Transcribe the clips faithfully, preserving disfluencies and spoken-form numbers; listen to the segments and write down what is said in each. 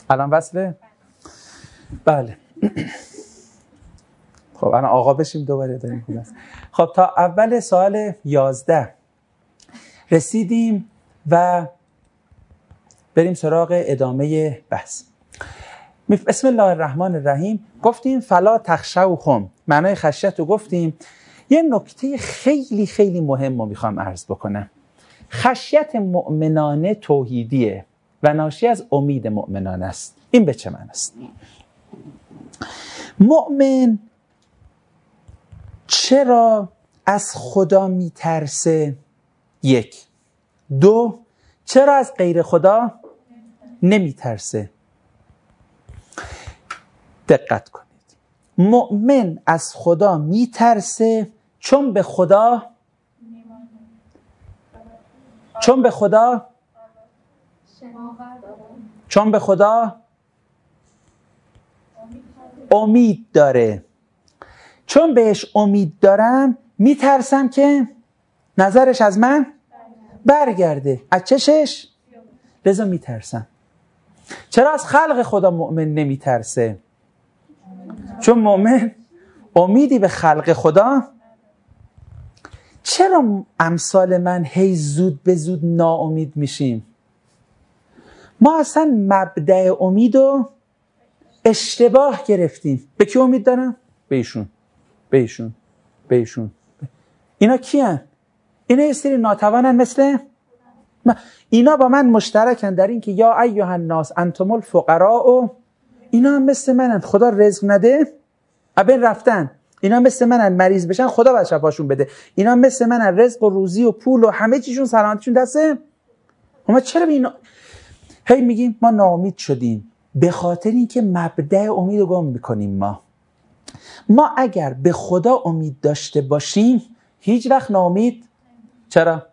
الان وصله؟ بله. خب الان آقا بشیم دوباره داریم کنیم. خب تا اول سوال یازده رسیدیم و بریم سراغ ادامه بحث. بسم الله الرحمن الرحیم. گفتیم فلا تخشوهم، معنای خشیت رو گفتیم. یه نکته خیلی خیلی مهم رو میخوام عرض بکنم. خشیت مؤمنانه توحیدیه و ناشی از امید مؤمنانه است. این به چه معنی است؟ مؤمن چرا از خدا میترسه؟ یک. دو، چرا از غیر خدا نمیترسه؟ دقت کنید. مؤمن از خدا میترسه چون به خدا چون به خدا چون به خدا امید داره. چون بهش امید دارم میترسم که نظرش از من برگرده. از چشش؟ لذا میترسم. چرا از خلق خدا مؤمن نمیترسه؟ چون مؤمن امیدی به خلق خدا. چرا امثال من هی زود به زود ناامید میشیم؟ ما اصلا مبدأ امیدو اشتباه گرفتیم. به کی امید دارم؟ به ایشون به ایشون به ایشون. اینا کیان؟ اینا یه سری ناتوانن مثل من. اینا با من مشترکن در این که یا ایها الناس انتم الفقراء و اینا هم مثل منن. خدا رزق نده ابن رفتن. اینا مثل منن مریض بشن خدا باید شفاشون بده. اینا مثل منن رزق و روزی و پول و همه چیشون سلامتیشون دسته. ما چرا به اینا هی میگیم ما ناامید شدیم؟ به خاطر اینکه مبدأ امید رو گم میکنیم. ما ما اگر به خدا امید داشته باشیم هیچ وقت ناامید. چرا؟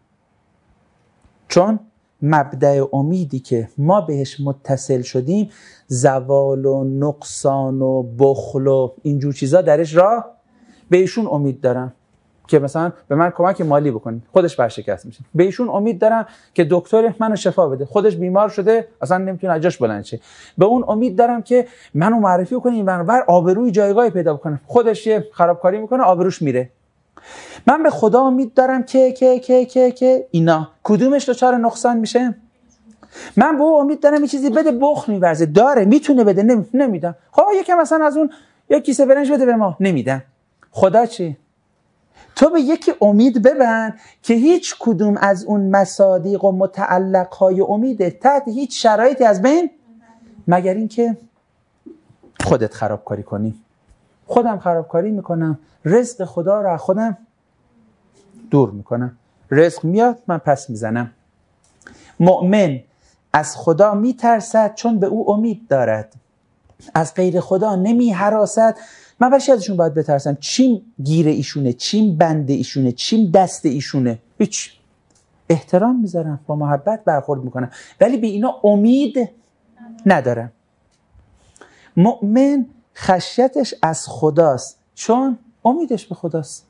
چون مبدأ امیدی که ما بهش متصل شدیم زوال و نقصان و بخل و اینجور چیزا درش را به ایشون امید دارم که مثلا به من کمک مالی بکنید، خودش برشکست میشه. به ایشون امید دارم که دکتر منو شفا بده، خودش بیمار شده اصلا نمیتونه از جاش بلند شه. به اون امید دارم که منو معرفی کنه این ور آبروی جایگاهی پیدا بکنه، خودش یه خرابکاری میکنه آبروش میره. من به خدا امید دارم که که که که که اینا کدومش دچار نقصان میشه؟ من به او امید دارم یه چیزی بده، بخل میورزه، داره میتونه بده، نمی... نمیدم. خب یکم مثلا از اون یک کیسه برنج بده به ما، نمیدم. خدا چی؟ تو به یکی امید ببند که هیچ کدوم از اون مصادیق و متعلقهای امیده تحت هیچ شرایطی از بین، مگر اینکه خودت خرابکاری کنی. خودم خرابکاری میکنم، رزق خدا رو از خودم دور میکنم. رزق میاد من پس میزنم. مؤمن از خدا میترسد چون به او امید دارد، از غیر خدا نمی هراسد. من برش ازشون باید بترسم؟ چیم گیر ایشونه، چیم بند ایشونه، چیم دست ایشونه؟ هیچ. احترام میذارم، با محبت برخورد میکنم، ولی به اینا امید ندارم. مؤمن خشیتش از خداست چون امیدش به خداست.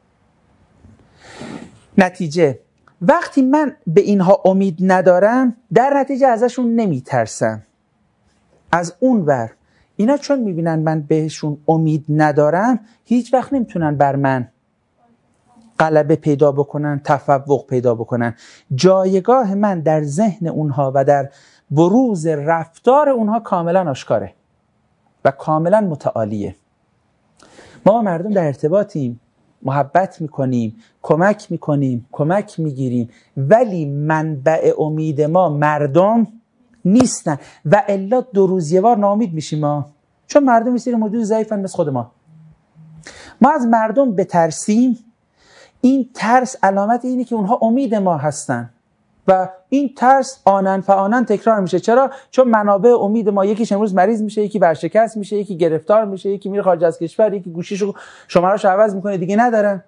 نتیجه وقتی من به اینها امید ندارم در نتیجه ازشون نمیترسم. از اون ور اینا چون میبینن من بهشون امید ندارم هیچ وقت نمیتونن بر من غلبه پیدا بکنن، تفوق پیدا بکنن. جایگاه من در ذهن اونها و در بروز رفتار اونها کاملا آشکاره و کاملا متعالیه. ما مردم در ارتباطیم، محبت میکنیم، کمک میکنیم، کمک میگیریم، ولی منبع امید ما مردم نیستن و الا دو روز یه بار ناامید میشیم ما، چون مردم یه سری موجود ضعیفن مثل خود ما. ما از مردم بترسیم، این ترس علامت اینه که اونها امید ما هستن و این ترس آنن فآنن تکرار میشه. چرا؟ چون منابع امید ما یکیش امروز مریض میشه، یکی ورشکست میشه، یکی گرفتار میشه، یکی میره خارج از کشور، یکی گوشیشو شماره‌شو عوض میکنه دیگه ندارن.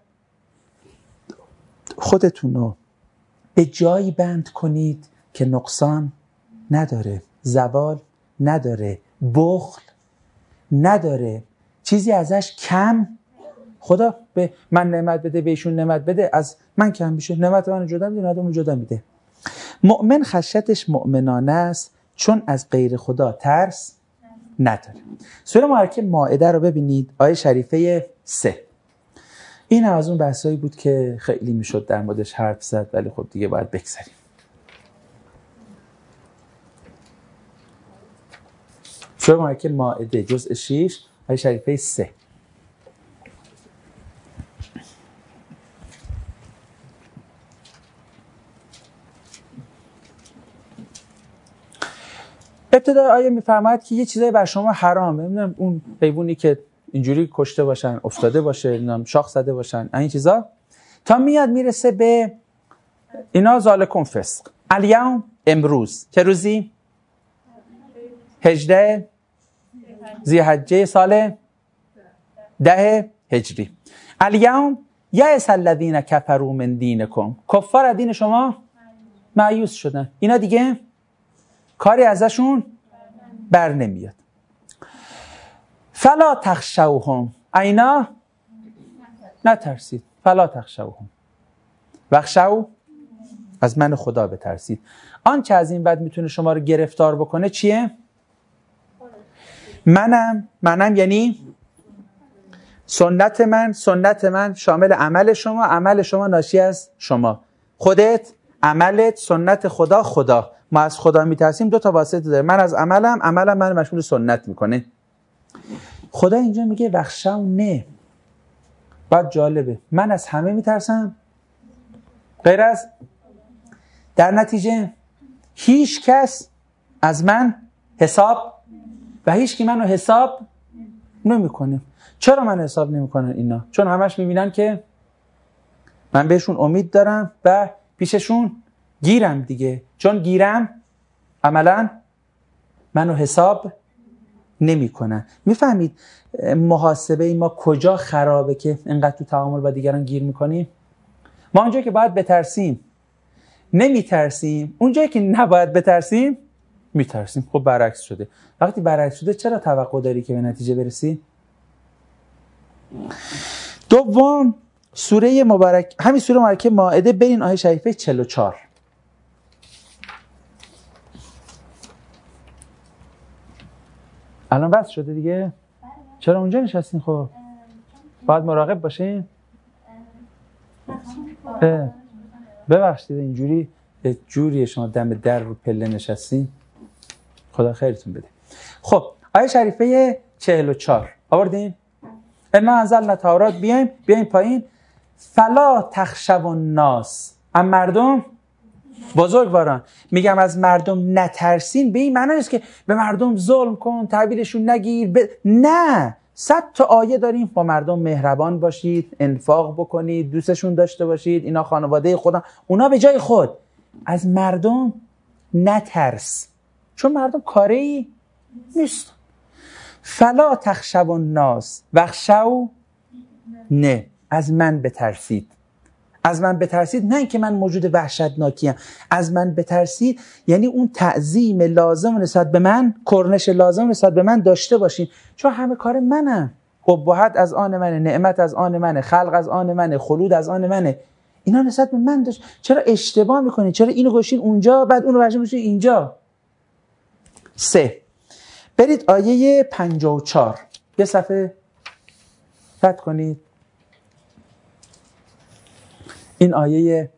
خودتونو به جایی بند کنید که نقصان نداره، زوال نداره، بخل نداره، چیزی ازش کم. خدا به من نعمت بده، به ایشون نعمت بده، از من کم میشه، نعمت منو جدا میده، نعمت اونو جدا میده. مؤمن خشیتش مؤمنانه است چون از غیر خدا ترس نداره. سوره مبارکه مائده رو ببینید، آیه شریفه سه. این از اون بحثایی بود که خیلی میشد در موردش حرف زد، ولی خب دیگه باید بگذاریم. سوره مبارکه مائده جزء شش، آیه شریفه سه. ابتدا آیه میفرماید که یه چیزایی بر شما حرامه. نمیدونم اون حیوانی که اینجوری کشته باشن، افتاده باشه، نمیدونم شاخ زده باشن، این چیزا، تا میاد میرسه به اینا ذالکم فسق. الیوم، امروز چه روزی؟ هجده ذی‌حجه سال ده هجری. الیوم یئس الذین کفروا من دینکم. کفار از دین شما مایوس شدن. اینا دیگه کاری ازشون بر نمیاد. فلا تخشوهم. اینا نترسید. فلا تخشوهم. وخشو، از من خدا بترسید. آنچه از این بعد میتونه شما رو گرفتار بکنه چیه؟ منم. منم یعنی سنت من. سنت من شامل عمل شما، عمل شما ناشی از شما. خودت، عملت، سنت خدا. خدا، ما از خدا میترسیم، دو تا واسطه داره. من از عملم، عملم من مشمول سنت میکنه. خدا اینجا میگه وخشو نه. بعد جالبه، من از همه میترسم غیر از، در نتیجه هیچ کس از من حساب و هیچ کی منو حساب نمیکنه. چرا من حساب نمیکنن اینا؟ چون همش میبینن که من بهشون امید دارم و پیششون گیرم دیگه. چون گیرم عملا منو حساب نمی کنن. میفهمید محاسبه ما کجا خرابه که اینقدر تو تعامل با دیگران گیر میکنیم؟ ما اونجایی که باید بترسیم نمی ترسیم، اونجایی که نباید بترسیم می ترسیم. خب برعکس شده. وقتی برعکس شده چرا توقع داری که به نتیجه برسی؟ دوم، سوره مبارک، همین سوره مبارکه مائده، برین آیه شریفه چهل و چهار. الان بس شده دیگه؟ چرا اونجا نشستین؟ خب باید مراقب باشین. ببخشید اینجوری جوری شما دم در رو پله نشستین. خدا خیرتون بده. خب آیه شریفه چهل و چهار آوردین؟ انا انزلنا التوراة، بیایم بیایم پایین. فلا تخشوا الناس. ام مردم بزرگواران، میگم از مردم نترسین، به این معنی نیست که به مردم ظلم کن، تحویلشون نگیر. ب... نه، صد تا آیه داریم با مردم مهربان باشید، انفاق بکنید، دوستشون داشته باشید، اینا خانواده خدا، اونا به جای خود. از مردم نترس، چون مردم کاری نیست. فلا تخشوا الناس وخشوا نه. از من بترسید. از من بترسید نه اینکه من موجود وحشتناکیم. از من بترسید یعنی اون تعظیم لازم نسبت به من، کرنش لازم نسبت به من داشته باشین، چون همه کار منم. ابهت از آن منه، نعمت از آن منه، خلق از آن منه، خلود از آن منه. اینا نسبت به من داشت. چرا اشتباه میکنین؟ چرا اینو گوشین اونجا بعد اونو برشون گوشین اینجا؟ سه، برید آیه پنجاه و چهار، یه صفحه فتح کنید. این آیه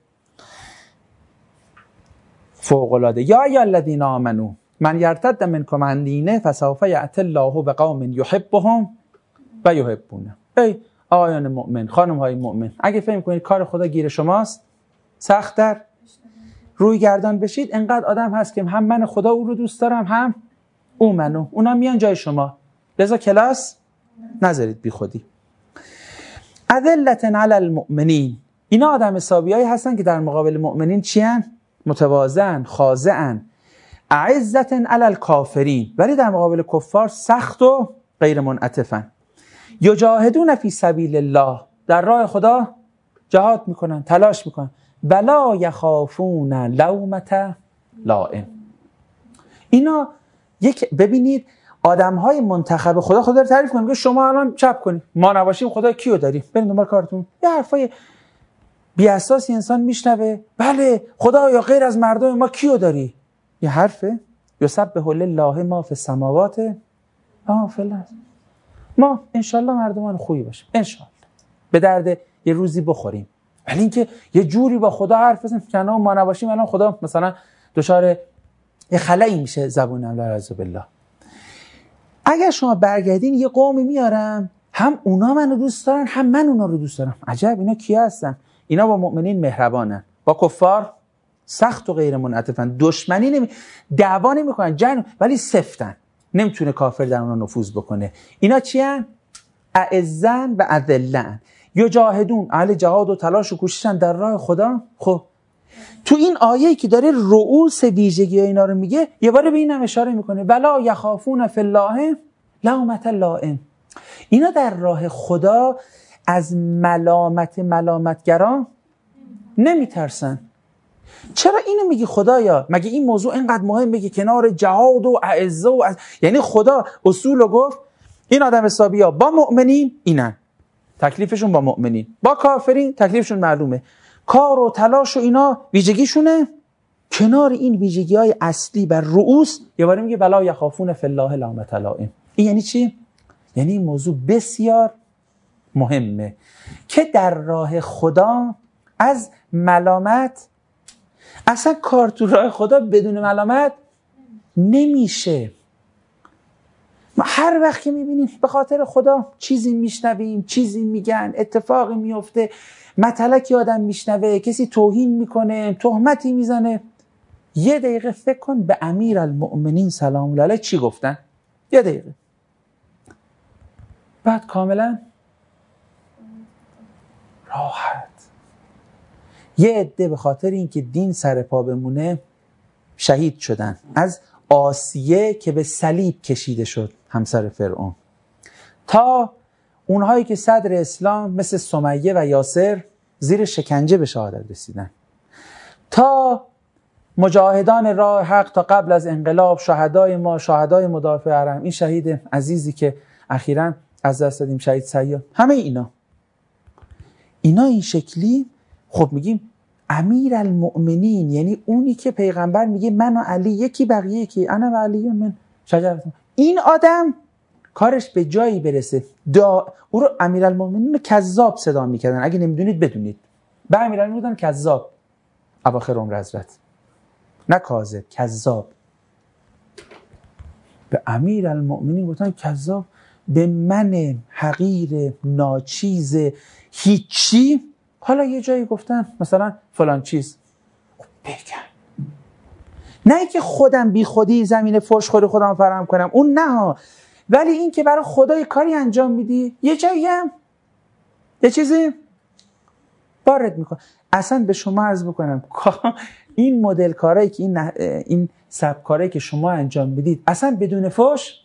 فوق‌العاده. یا ای الذین آمنو من یرتد منکم عن دینه فسوف یأتی الله بقوم یحبهم و یحبونه. ای آقایان مؤمن، خانم های مؤمن، اگه فکر کنید کار خدا گیر شماست، سخت در روی گردان بشید. انقدر آدم هست که هم من خدا او رو دوست دارم، هم او منو. اونا میان جای شما، لذا کلاس نذارید بی خودی. اذلة علی المؤمنین. اینا آدم حسابیایی هستن که در مقابل مؤمنین چیان؟ متواضعن، خاضعن. اعزة علی الکافرین. ولی در مقابل کفار سخت و غیر منعطفن. یجاهدون فی سبیل الله. در راه خدا جهاد میکنن، تلاش میکنن. ولا یخافون لومة لائم. اینا یک، ببینید آدم‌های منتخب خدا، خدا رو تعریف کنه، میگه شما الان چپ کنید، ما نباشیم خدا کیو داریم؟ برید دنبال کارتون. یه حرفای بی اساسی انسان میشنوه. بله خدا یا غیر از مردم ما کیو داری؟ یه حرفه. یسبح لله ما فی السماوات و ما فی الارض. ما انشالله مردمان خوبی باشیم، انشالله به درد یه روزی بخوریم. ولی اینکه یه جوری با خدا حرف بزنیم که ما نباشیم الان خدا مثلا دچار یه خلایی میشه زبون الله عز بالله. اگر شما برگردین یه قومی میارم هم اونا منو دوست دارن هم من اونا رو دوست دارم. عجب اینا کیا هستن؟ اینا با مؤمنین مهربانن، با کفار سخت و غیر منعطفن، دشمنی نمی دعوا نمیکنن، جنگ، ولی سفتن، نمیتونه کافر در اونا نفوذ بکنه. اینا چی ان؟ اعزن و اذلن، یجاهدون، اهل جهاد و تلاش و کوششن در راه خدا. خب تو این آیه‌ای که داره رؤوس ویژگی اینا رو میگه یه بار به اینم اشاره میکنه، ولا یخافون فی الله لومة لائم. اینا در راه خدا از ملامت ملامتگران نمیترسن. چرا اینو میگی خدایا؟ مگه این موضوع اینقدر مهمه که کنار جهاد و اعزه و از... یعنی خدا اصول رو گفت این آدم حسابی ها با مؤمنین اینن تکلیفشون با مؤمنین، با کافرین تکلیفشون معلومه، کار و تلاش و اینا ویژگیشونه. کنار این ویژگی های اصلی بر رؤوس یه باره میگه ولا یخافون فی الله لومة لائم. این یعنی چی؟ یعنی این موضوع بسیار مهمه که در راه خدا از ملامت، اصلا کار تو راه خدا بدون ملامت نمیشه. ما هر وقت که میبینیم به خاطر خدا چیزی میشنویم، چیزی میگن، اتفاقی میفته، مطلقی آدم میشنوه، کسی توهین میکنه، تهمتی میزنه، یه دقیقه فکر کن به امیر المؤمنین سلام الله علیه چی گفتن. یه دقیقه بعد کاملا راحت. یه عده به خاطر اینکه دین سر پا بمونه شهید شدن، از آسیه که به صلیب کشیده شد همسر فرعون، تا اونهایی که صدر اسلام مثل سمیه و یاسر زیر شکنجه به شهادت رسیدن، تا مجاهدان راه حق تا قبل از انقلاب، شهدای ما، شهدای مدافع حرم، این شهید عزیزی که اخیراً از دست دادیم شهید سیاد، همه اینا اینا این شکلی. خب میگیم امیر المؤمنین یعنی اونی که پیغمبر میگه من و علی یکی بقیه یکی، انا و علی من شجرة. این آدم کارش به جایی برسه دا او رو امیر المؤمنین کذاب صدا میکردن. اگه نمیدونید بدونید، به امیر المؤمنین کذاب اواخر عمر حضرت، نه کاذب، کذاب. به امیر المؤمنین گفتن کذاب، به من حقیر ناچیز هیچی. حالا یه جایی گفتن مثلا فلان چیز، بگم نه که خودم بی خودی زمین فحش خود خودم فراهم کنم، اون نه ها، ولی این که برای خدا یه کاری انجام میدی، یه جایی هم یه چیزی وارد میکنه. اصلا به شما عرض بکنم این مدل کارهایی که این این سبک کارهایی که شما انجام میدید اصلا بدون فحش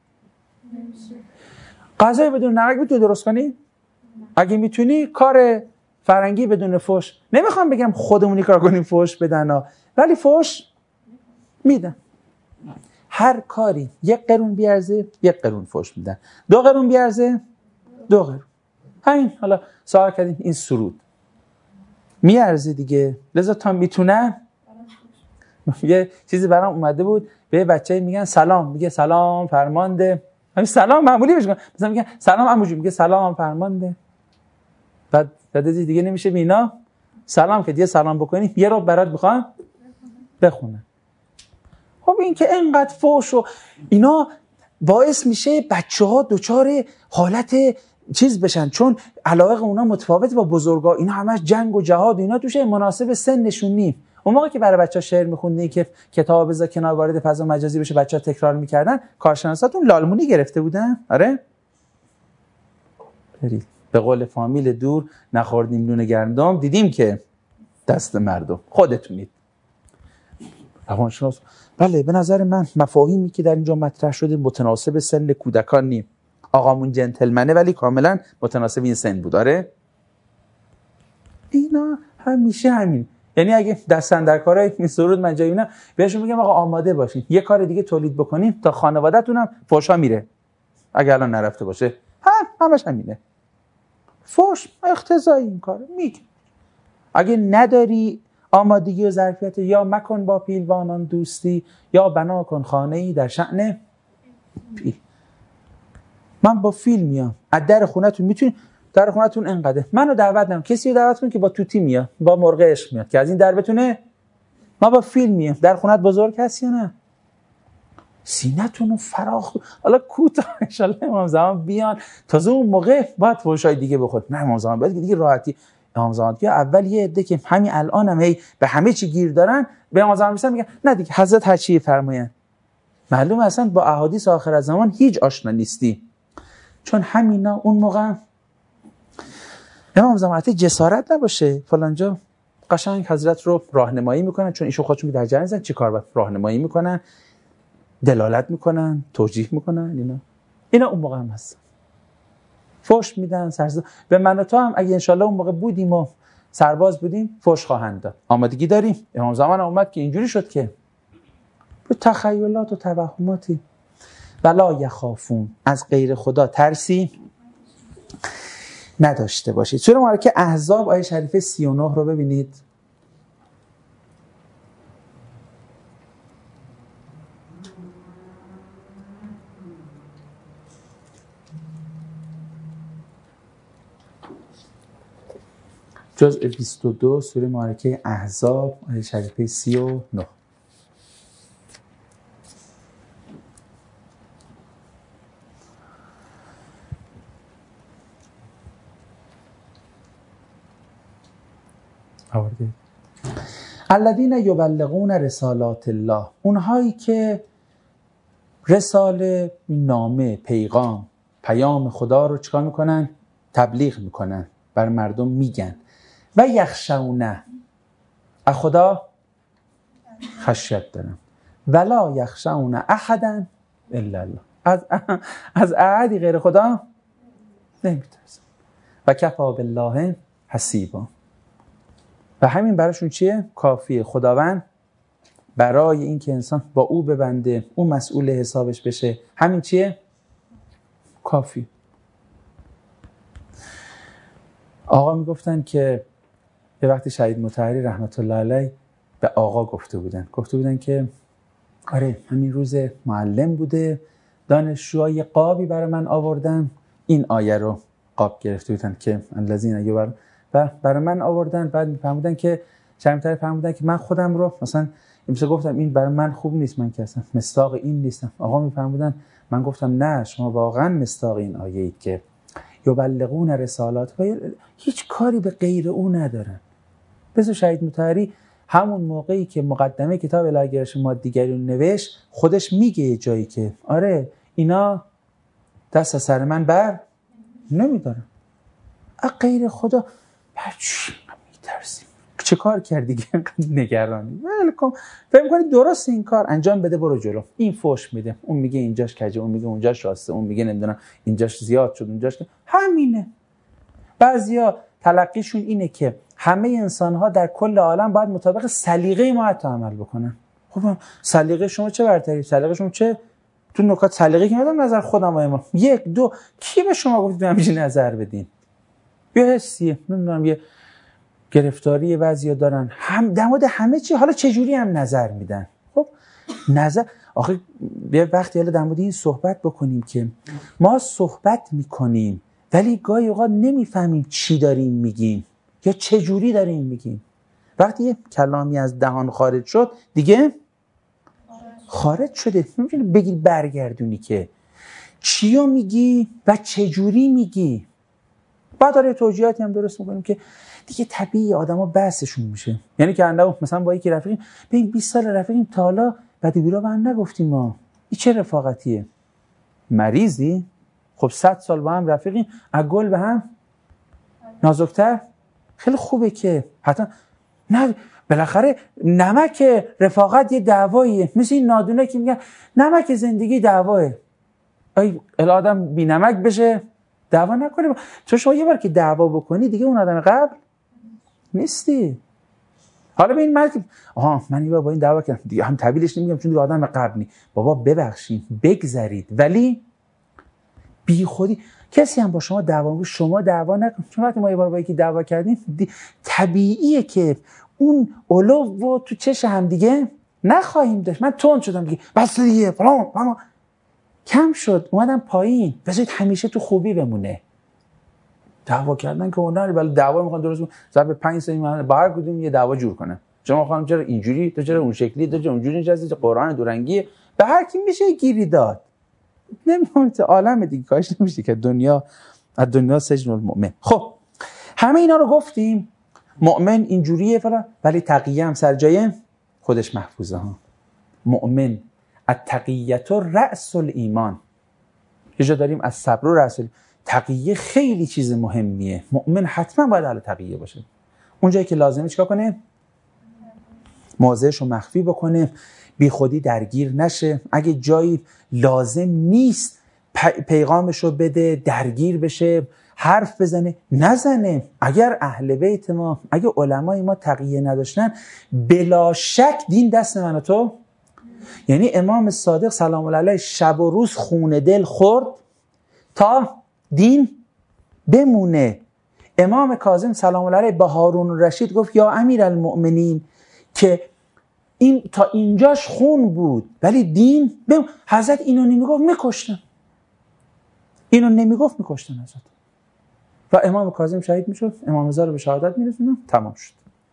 غذای بدون نمک میتونی درست کنی؟ اگه میتونی کار فرنگی بدون فحش، نمیخوام بگم خودمونی کار کنیم فحش بدن ها، ولی فحش میدن. هر کاری یک قرون بیارزه یک قرون فحش میدن، دو قرون بیارزه دو قرون. همین حالا سوال کردیم این سرود میارزه دیگه، لذا تا میتونن. یه چیزی برام اومده بود، به بچه میگن سلام، میگه سلام فرمانده، همین سلام معمولی بهش میگن، مثلا میگن سلام عمو جون، میگه سلام فرمانده. بعد بعد دیگه نمیشه بینا سلام که دیگه سلام بکنی یه رو برات میخوان بخونن. خب این که انقدر فحش و اینا باعث میشه بچه‌ها دوچار حالت چیز بشن، چون علاقه اونا متفاوت با بزرگا، اینا همش جنگ و جهاد و اینا توشه، مناسب سنشون نی. اون موقع که برای بچه‌ها شعر میخوندی که کتاب بذار کنار وارد فضا مجازی بشه بچه‌ها تکرار میکردن، کارشناساتون لالمونی گرفته بودن. آره برید به قول فامیل دور نخوردیم نون گندم دیدیم که دست مردم، خودتونید روانشناس. بله به نظر من مفاهیمی که در اینجا مطرح شده متناسب سن کودکان نیم. آقامون جنتلمنه ولی کاملا متناسب این سن بود. آره اینا همیشه همین. یعنی اگه دستن در کارهای این سرود من جایی نه بهشون میگم آقا آماده باشین یه کار دیگه تولید بکنین تا خانواده‌تون هم فحشا میره اگه الان نرفته باشه. هم همش همینه، فحش اقتضایی این کار میگه. اگه نداری آمادگی و ظرفیت یا مکن با پیلوانان دوستی یا بنا کن خانه‌ای در شأن پیل. من با فیل میام از در خونتون، میتونی در خونتون انقدر منو دعوت نم کسی رو دعوت کن که با توتی میاد، با مرغ عشق میاد که از این در بتونه. ما با فیل میام. در خونت بزرگ هست یا نه؟ سینه‌تون رو فراخ، حالا کوتاه ان شاء الله امام زمان بیان تازه اون موقع باید فحشای دیگه بخورد. نه امام زمان باید دیگه راحتی. امام زمان که اول یه عده که همین الان هم هی به همه چی گیر دارن به امام زمان میگن میگن نه دیگه حضرت هر چی فرمایند. معلومه اصلا با احادیث آخر الزمان هیچ آشنا نیستی، چون همینا اون موقع امام زمان جسارت نباشه فلانجا قشنگ حضرت رو راهنمایی میکنن، چون ایشون خودشون در جریان هستن چی کار باید راهنمایی میکنن، دلالت میکنن، توجیه میکنن. اینا اینا اون موقع هم هست فحش میدن سرزد. به من و تو هم اگه انشالله اون موقع بودیم و سرباز بودیم فحش خواهند داد. آمادگی داریم. امام زمان اومد که اینجوری شد که به تخیلات و توهماتی ولا یخافون، از غیر خدا ترسی نداشته باشید. سوره مبارکه احزاب آیه شریفه سی و نه رو ببینید. جزء بیست و دو سوره مبارکه احزاب آیه شریفه سی و نه. آورده الذین یبلغون رسالات الله، اونهایی که رساله، نامه، پیغام، پیام خدا رو چیکار میکنن؟ تبلیغ میکنن، بر مردم میگن. و یخشونه، از خدا خشیت دارن. ولا یخشونه احدا الا الله، از از احدی غیر خدا نمیترسن. و کفا بالله حسیبا، و همین براشون چیه؟ کافیه. خداوند برای این که انسان با او ببنده، او مسئول حسابش بشه، همین چیه؟ کافی. آقا میگفتن که یه وقتی شهید مطهری رحمت الله علیه به آقا گفته بودن گفته بودن که آره همین روز معلم بوده، دانشجوها یه قابی برای من آوردن، این آیه رو قاب گرفته بودن که الذین یبلغون، و برای من آوردن. بعد میفهمودن که شهید مطهری فهمودن که من خودم رو مثلا مثلا گفتم این برای من خوب نیست، من که اصلا مصداق این نیستم. آقا میفهمودن من گفتم نه شما واقعا مصداق این آیه اید که یبلغون رسالات، و هیچ کاری به غیر او ندارن. مثل شهید مطهری همون موقعی که مقدمه کتاب الهه گرایش مادیگری رو نوشت خودش میگه یه جایی که آره اینا دست از سر من بر نمیدارن، از غیر خدا بچه میترسیم. چه کار کردی که نگرانی؟ ولکن فکر می‌کنی درست این کار انجام بده برو جلو. این فوش میده، اون میگه اینجاش کجه، اون میگه اونجاش راسته، اون میگه نمیدونم اینجاش زیاد شد اونجاش که همینه. بعضیا تلقیشون اینه که همه انسان‌ها در کل عالم باید مطابق سلیقه ما عمل بکنن. خب سلیقه شما چه برتری؟ سلیقه شما چه؟ تو نکات سلیقه که ندارم نظر خودم و ما. یک دو کی به شما گفت همینجوری نظر بدین؟ یه حسیه نمیدونم یه گرفتاری بعضیا دارن هم در مورد همه چی، حالا چه جوری هم نظر میدن. خب نظر آخه یه وقتی حالا در مورد این صحبت بکنیم که ما صحبت میکنیم ولی گاهی اوقات نمیفهمیم چی داریم میگیم یا چه جوری داریم میگیم. وقتی یه کلامی از دهان خارج شد دیگه خارج شده، نمیتونی بگی برگردونی که چیو میگی و چه جوری میگی. بعد داره توجیهاتی هم درست میکنیم که دیگه طبیعی آدما بحثشون میشه. یعنی که اندازه مثلا با یکی رفیقیم ببین بیست سال رفیقیم تا حالا بعد بیرا با هم نگفتیم ما. این چه رفاقتیه؟ مریضی؟ خب صد سال با هم رفیقیم، از گل به هم نازکتر. خیلی خوبه که حتی نه بالاخره نمک رفاقت یه دعواییه، مثل این نادونه که میگن نمک زندگی دعواه. ای آدم بی نمک بشه دعوا نکنه. چون شما یه بار که دعوا بکنی دیگه اون آدم قبل نیستی. حالا به این مرد آها من یه بار با این دعوا کردم دیگه هم طویلش نمیگم چون دیگه آدم قبل نی. بابا ببخشید بگذرید، ولی بی خودی کسی هم با شما دعوا کنه شما دعوا نکن. چون وقتی ما یه بار با یکی دعوا کردیم طبیعیه که اون علو و تو چش هم دیگه نخواهیم داشت. من تند شدم دیگه، بس دیگه فلان اما کم شد، اومدم پایین. بذارید همیشه تو خوبی بمونه. دعوا کردن که اونها ولی دعوا میخوان درست ضرب پنج سال من بار کدوم یه دعوا جور کنه. شما خانم چرا اینجوری، تو چرا اون شکلی، تو چرا اونجوری نشستی، قرآن دورنگی به هر کی میشه گیری داد. نمیدونم تو عالم دیگه کاش نمیشه که دنیا از دنیا سجن المؤمن. خب همه اینا رو گفتیم. مؤمن اینجوریه فلان، ولی تقیه هم سر جای خودش محفوظه ها. مؤمن التقیه رأس الایمان. یه جا داریم از صبر و رأس. تقیه خیلی چیز مهمیه. مؤمن حتما باید اهل تقیه باشه. اون جایی که لازمه چیکار کنه؟ موضعش رو مخفی بکنه، بی خودی درگیر نشه. اگه جایی لازم نیست پیغامش رو بده، درگیر بشه، حرف بزنه، نزنه. اگر اهل بیت ما، اگه علمای ما تقیه نداشتن، بلا شک دین دست من و تو. یعنی امام صادق سلام الله علیه شب و روز خون دل خورد تا دین بمونه. امام کاظم سلام الله علیه به هارون الرشید گفت یا امیرالمؤمنین، که این تا اینجاش خون بود ولی دین بم... حضرت اینو نمیگفت میکشتن، اینو نمیگفت میکشتن حضرت. و امام کاظم شهید میشد، امام رضا رو به شهادت میرسوند، تمام شد.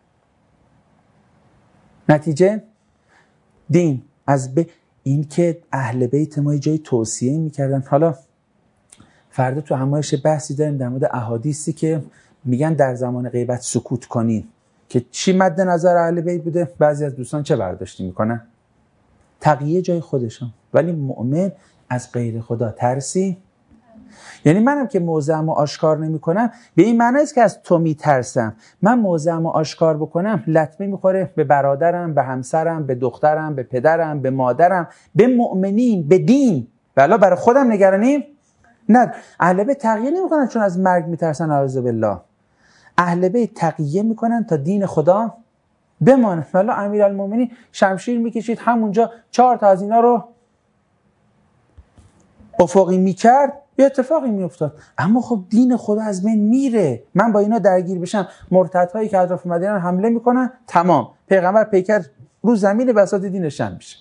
نتیجه دین از به این که اهل بیت ما جای توصیه میکردن. حالا فردا تو همایش بحثی داریم در مورد احادیثی که میگن در زمان غیبت سکوت کنین، که چی مد نظر اهل بیت بوده. بعضی از دوستان چه برداشتی میکنن؟ تقیه جای خودشان، ولی مؤمن از غیر خدا ترسی. یعنی منم که موضعمو آشکار نمی کنم به این معنی است که از تو میترسم. من موضعمو آشکار بکنم لطمه میخوره به برادرم، به همسرم، به دخترم، به پدرم، به مادرم، به مؤمنین، به دین. ولی برای خودم نگرانیم نه. اهل بیت تقیه نمیکنن چون از مرگ میترسن، اعوذ بالله. اهل بیت تقیه میکنن تا دین خدا بمانه. ولی امیرالمومنین شمشیر میکشید همونجا چهار تا از اینا رو افقی میکرد، یه اتفاقی میافتاد. اما خب دین خدا از بین میره. من با اینا درگیر بشم، مرتدهایی که اطراف مدینه حمله میکنن، تمام، پیغمبر پیکر رو زمین بساط دینش شن میشه.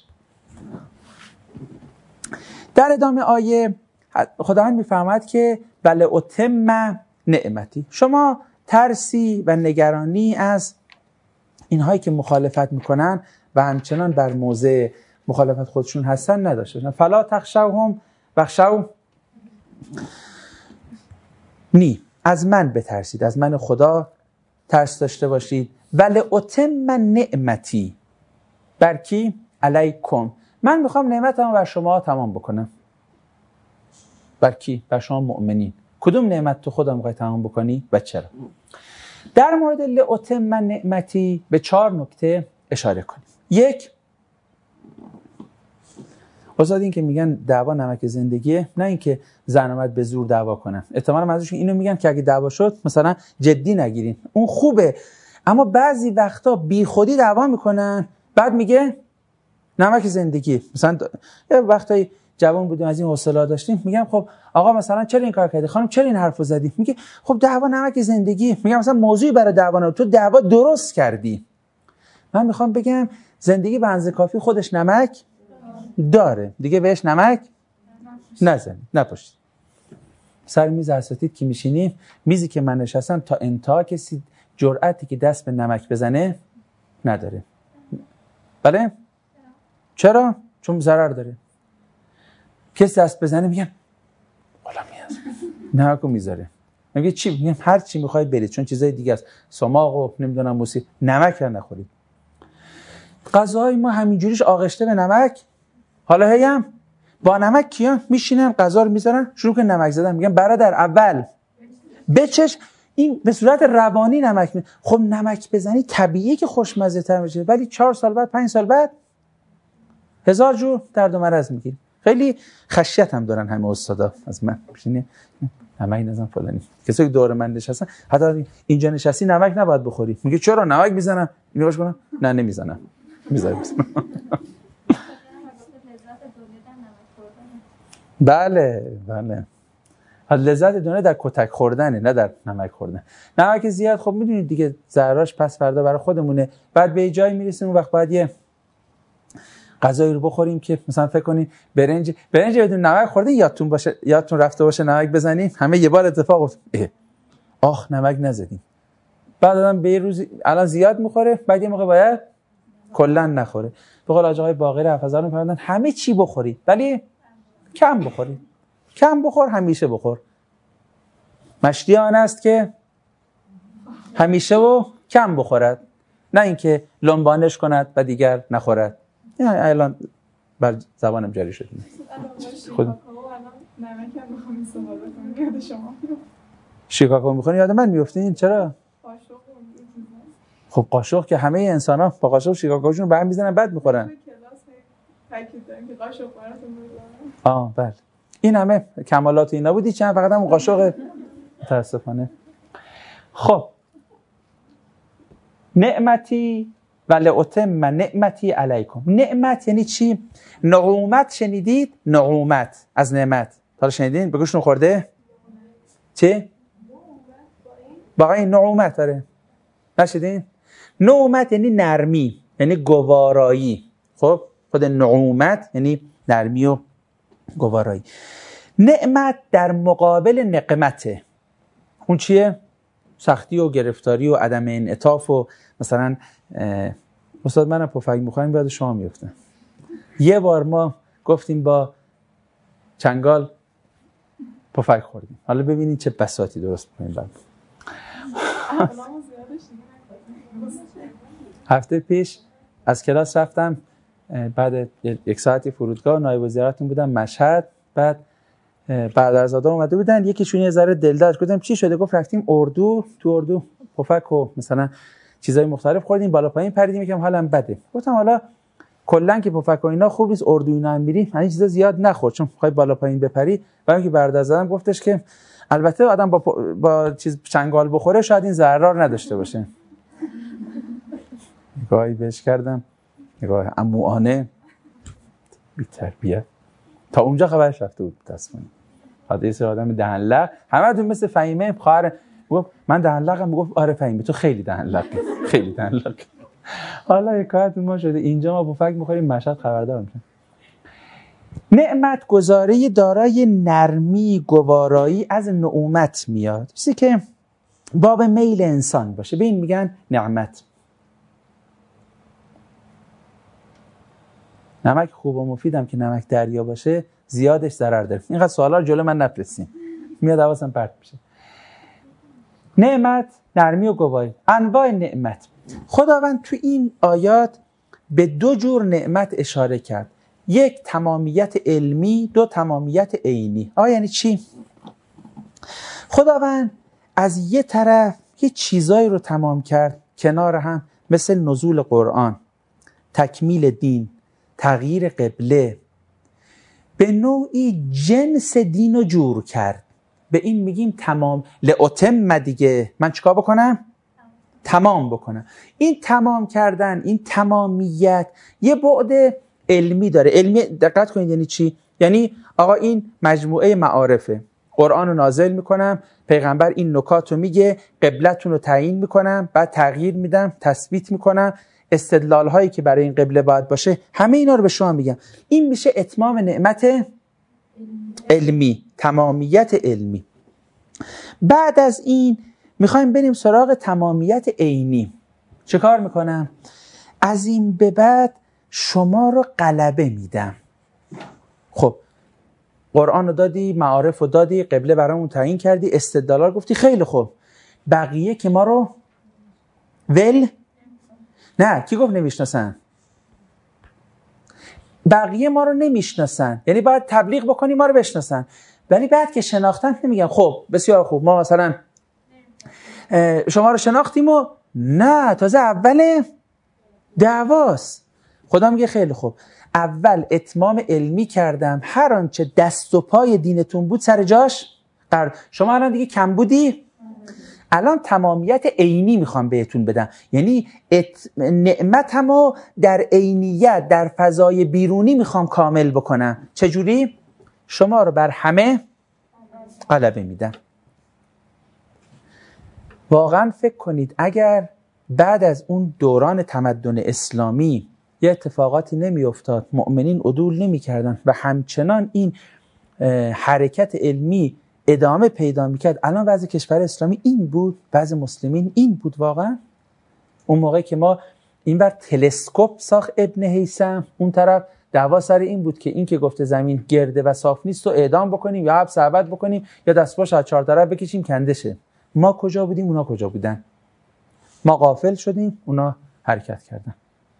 در ادامه آیه خداوند میفرماید که بل اتم نعمتی. شما ترسی و نگرانی از اینهایی که مخالفت میکنن و همچنان بر موضع مخالفت خودشون هستن نداشته. فلا تخشوهم واخشوا نی، از من بترسید، از من خدا ترس داشته باشید. بل اتم نعمتی بر کی؟ علیکم. من میخوام نعمتمو بر شما تمام بکنم. بر کی؟ بر شما مؤمنین. کدوم نعمت تو خدا میخوای تمام بکنی و چرا؟ در مورد لاتم نعمتی به چهار نکته اشاره کنیم. یک، استاد این که میگن دعوا نمک زندگیه، نه اینکه زن و مرد به زور دعوا کنن. احتمالاً منظورشون اینو میگن که اگه دعوا شد مثلا جدی نگیرین، اون خوبه. اما بعضی وقتا بی خودی دعوا میکنن، بعد میگه نمک زندگی. مثلا یه وقتایی جوان بودیم از این حوصله داشتیم، میگم خب آقا مثلا چرا این کار کردی، خانم چرا این حرفو زدی؟ میگه خب دعوا نمک زندگی. میگم مثلا موضوعی برای دعوا نه، تو دعوا درست کردی. من میخوام بگم زندگی به اندازه کافی خودش نمک داره، دیگه بهش نمک نزن، نپاشید. سر میز اساتید که میشینیم، میزی که من نشستم تا انتها کسی جرأتی که دست به نمک بزنه نداره. بله؟ چرا؟ چون ضرر داره. کسی دست بزنه میگم والا میاد نمکو میذاره. میگه چی؟ میگم هر چی میخواید برید، چون چیزای دیگه است، سماق و نمیدونم موسیقی، نمک رو نخورید. غذای ما همینجوریش آغشته به نمک. حالا هیم با نمک کیان میشینن غذا رو میذارن شروع کنن نمک زدن. میگن برادر اول بچش، این به صورت روانی نمک می... خب نمک بزنی طبیعیه که خوشمزه تر میشه، ولی چهار سال بعد پنج سال بعد هزار جور درد و مرض میگیری. خیلی خشیت هم دارن همه استادا از من. بشینه نمک نزن فلانی. کسایی که دور من نشستن، حتی اینجا نشستی نمک نباید بخوری. میگه چرا نمک میزنم؟ نگاش کنم نه نمیزنم. میذارم. بله بله. لذت دنیا در کتک خوردنه، نه در نمک خوردن. نمک زیاد خب میدونید دیگه ضرراش پس فردا برای خودمونه. بعد به جایی میرسیم اون وقت باید یه غذایی رو بخوریم که مثلا فکر کنین برنج برنج بدون نمک خوردین، یادتون باشه یادتون رفته باشه نمک بزنین، همه یه بار اتفاق افتاد آخ نمک نزدیم. بعد آدم به یه روز الان زیاد میخوره، بعد یه موقع باید کلا نخوره. به قول آقای باقری حفظه‌الله می‌فرمودن همه چی بخورید ولی کم بخورید. کم بخور، همیشه بخور. مشتی آن است که همیشه و کم بخورد، نه اینکه لنبانش کند و دیگر نخورد. این الان بر زبانم جاری شد. خود شیکاکو میخونی یاد من میافتین؟ چرا؟ خب قاشق که همه انسان ها با قاشق شیکاکوشون به هم میزنن بعد میخورن. آه بله، این همه کمالات اینا بودی چند فقط هم قاشق متاسفانه. خب نعمتی و لأتم نعمتی علیکم. نعمت یعنی چی؟ نعومت شنیدید؟ نعومت از نعمت تا شنیدین؟ بگوشون خورده؟ چی؟ باقی این نعومت داره نشدین؟ نعومت یعنی نرمی، یعنی گوارایی. خب خود نعومت یعنی نرمی و گوارایی. نعمت در مقابل نقمته. اون چیه؟ سختی و گرفتاری و عدم انعطاف و مثلا استاد منم پفک میخوایم بعد شما میفتن. یه بار ما گفتیم با چنگال پفک خوردیم، حالا ببینید چه بساطی درست میکنیم. بعد هفته پیش از کلاس رفتم، بعد یک ساعتی فرودگاه نایب وزیراتون بودم مشهد. بعد بعد از آدم اومده بودن، یکیشون یه ذره دلدار گفتم چی شده؟ گفت رفتیم اردو، تو اردو پفک و مثلا چیزای مختلف خوردیم، بالا پایین پریدیم، یکم حالم بده. گفتم حالا کلا که پفک و اینا خوب نیست، اردو اینا هم میری همین چیزا زیاد نخور چون میخوای بالا پایین بپری. برای اینکه برادر زدم گفتش که البته آدم با با چیز چنگال بخوره شاید این ضرر نداشته باشه. نگاهی بهش کردم، نگاه عموانه بی تربیت. تا اونجا خبرش رفته بود متاسفانه. حدیث آدم دهن لق، همه‌تون مثل فهیمه خواهر گفت من دهن لقم، گفت آره فهیمه تو خیلی دهن لقی، خیلی دهن لق. حالا حکایت ما شده اینجا ما پفک می‌خوریم مشهد خبردار میشن. نعمت گزاره دارای نرمی گوارایی از نعومت میاد، چیزی که باب میل انسان باشه، به این میگن نعمت. نمک خوب و مفیدم که نمک دریا باشه زیادش ضرر داره. اینقدر سوالا رو جلو من نفرستین، میاد حواسم پرت میشه. نعمت، نرمی و گواری. انواع نعمت. خداوند تو این آیات به دو جور نعمت اشاره کرد. یک تمامیت علمی، دو تمامیت عینی. آیا یعنی چی؟ خداوند از یه طرف یه چیزایی رو تمام کرد کنار هم، مثل نزول قرآن، تکمیل دین، تغییر قبله، به نوعی جنس دین رو جور کرد. به این میگیم تمام. لأتم دیگه من چیکار بکنم؟ تمام بکنم. این تمام کردن، این تمامیت یه بعد علمی داره. علمی دقت کنید یعنی چی؟ یعنی آقا این مجموعه معارفه، قرآن رو نازل میکنم، پیغمبر این نکات رو میگه، قبلتون رو تعیین میکنم، بعد تغییر میدم، تثبیت میکنم، استدلال هایی که برای این قبله باید باشه، همه اینا رو به شما میگم. این میشه اتمام نعمت علمی، تمامیت علمی. بعد از این میخوایم بریم سراغ تمامیت عینی. چه کار میکنم؟ از این به بعد شما رو غلبه میدم. خب قرآن رو دادی، معارف رو دادی، قبله برامون تعیین کردی، استدلال گفتی، خیلی خوب. بقیه که ما رو ول نه، کی گفت نمیشناسن؟ بقیه ما رو نمیشناسن، یعنی باید تبلیغ بکنی ما رو بشناسن. ولی بعد که شناختن نمیگن خب بسیار خوب ما مثلا شما رو شناختیم و نه، تازه اول دعواست. خدا میگه خیلی خوب، اول اتمام علمی کردم، هر آنچه دست و پای دینتون بود سر جاش قرار. شما الان دیگه کم بودی، الان تمامیت عینی میخوام بهتون بدم، یعنی نعمتمو در عینیت در فضای بیرونی میخوام کامل بکنم. چجوری؟ شما رو بر همه غلبه میدن. واقعا فکر کنید اگر بعد از اون دوران تمدن اسلامی یه اتفاقاتی نمی افتاد، مؤمنین عدول نمی کردن و همچنان این حرکت علمی ادامه پیدا می کرد، الان وضع کشور اسلامی این بود، وضع مسلمین این بود واقعا. اون موقعی که ما اینور تلسکوپ ساخت ابن هیثم، اون طرف دعوا سر این بود که این که گفته زمین گرده و صاف نیست رو اعدام بکنیم یا حبس ابد بکنیم یا دستباش از چهار طرف بکشیم کنده شه. ما کجا بودیم اونا کجا بودن؟ ما غافل شدیم اونا حرکت کردن.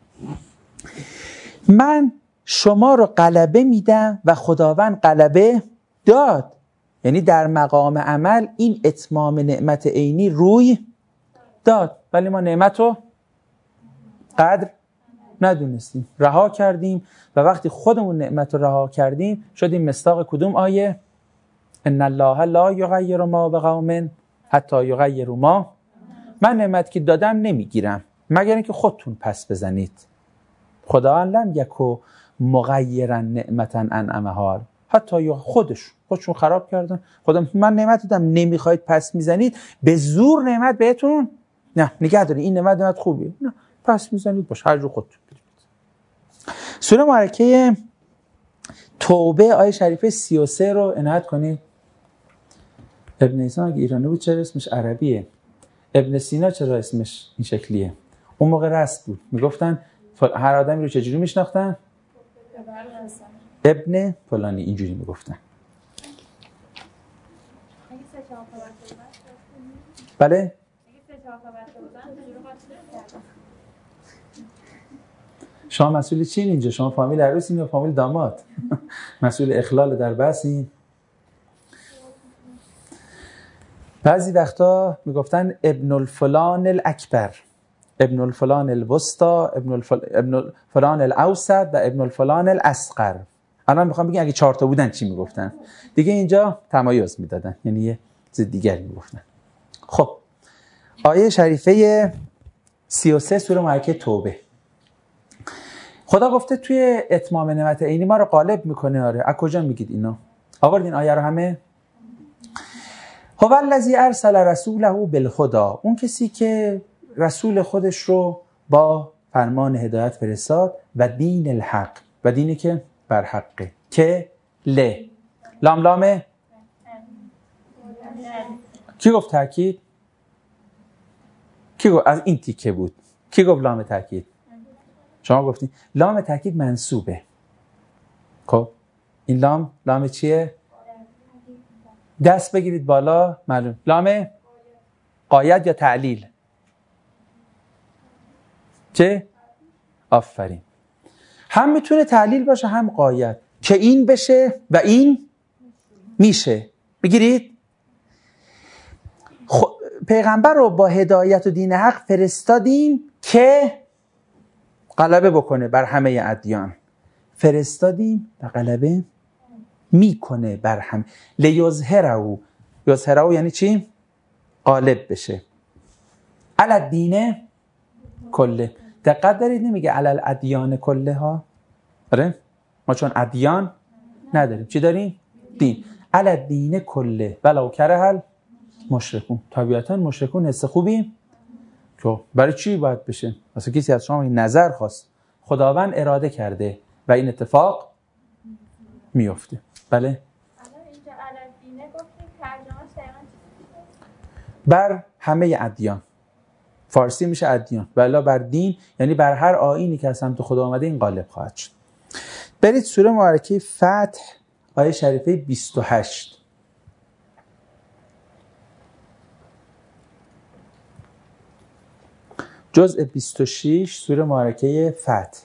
من شما رو غلبه میدم و خداوند غلبه داد، یعنی در مقام عمل این اتمام نعمت عینی روی داد، ولی ما نعمت رو قدر ندونستیم، رها کردیم و وقتی خودمون نعمت رو رها کردیم شدیم مصداق کدوم آیه؟ ان الله لا یغیر ما بقوم حتی یغیروا ما. من نعمت که دادم نمیگیرم مگر اینکه خودتون پس بزنید. خدا لم یکو مغیرا نعمتا انعمها، حتی خودش خودشون خراب کردن. خدا من نعمت دادم نمیخواید پس میزنید، به زور نعمت بهتون نه نگه دارید، این نعمت نعمت خوبیه، نه پس میزنید باش هر جو خودتون. سوره مبارکه توبه آیه شریفه سی و سه رو عنایت کنید. ابن ایسان اگه ایرانی بود چرا اسمش عربیه؟ ابن سینا چرا اسمش این شکلیه؟ اون موقع رست بود، میگفتن هر آدمی رو چجوری میشناختن؟ ابن فلانی، اینجوری میگفتن. بله؟ شما مسئول چین اینجا؟ شما فامیل عروسین یا فامیل داماد؟ مسئول اخلال در بحثین؟ بعضی وقتا میگفتن ابن الفلان الاکبر، ابن الفلان الوسطا، ابن, الفل... ابن الفلان الاوسط و ابن الفلان الاصغر. الان میخوام بگم اگه چهار تا بودن چی میگفتن؟ دیگه اینجا تمایز میدادن، یعنی یه چیز دیگری میگفتن. خب آیه شریفه سی و سه سوره مبارکه توبه. خدا گفته توی اتمام نعمت عینی ما رو غالب میکنه. آره از کجا میگید اینو؟ آوردین آیه رو همه؟ هو الذی ارسل رسوله بالهدی، اون کسی که رسول خودش رو با فرمان هدایت فرستاد و دین الحق، و دینی که بر حقه، که ل لام لامه کی گفت تاکید؟ کی گفت از این تیکه بود؟ کی گفت لام تاکید؟ شما گفتین لام تاکید منصوبه. خب این لام لام چیه؟ دست بگیرید بالا. معلوم لام قاید یا تعلیل؟ چه؟ آفرین. هم میتونه تعلیل باشه هم قاید، که این بشه و این میشه. بگیرید خ... پیغمبر رو با هدایت و دین حق فرستادیم که غلبه بکنه بر همه ادیان. فرستادیم و غلبه میکنه بر هم. لیظهره، یظهره یعنی چی؟ غالب بشه. علی الدین کله. دقت دارید نمیگه علی الادیان کله ها؟ آره ما چون ادیان نداریم، چی داریم؟ دین. علی الدین کله ولو کره المشرکون. طبیعتا مشرکون حس خوبی که برای چی باید بشه؟ واسه کسی از شما این نظر خواست، خداوند اراده کرده و این اتفاق میفته. بله؟ الان اینجا علی الدین گفتیم، ترجمهش دقیقاً چی؟ بر همه ادیان. فارسی میشه ادیان، ولی بر دین یعنی بر هر آیینی که از سمت خدا آمده این غالب خواهد شد. برید سوره مبارکه فتح آیه شریفه بیست و هشت. جزء بیست و شش سوره مبارکه فتح.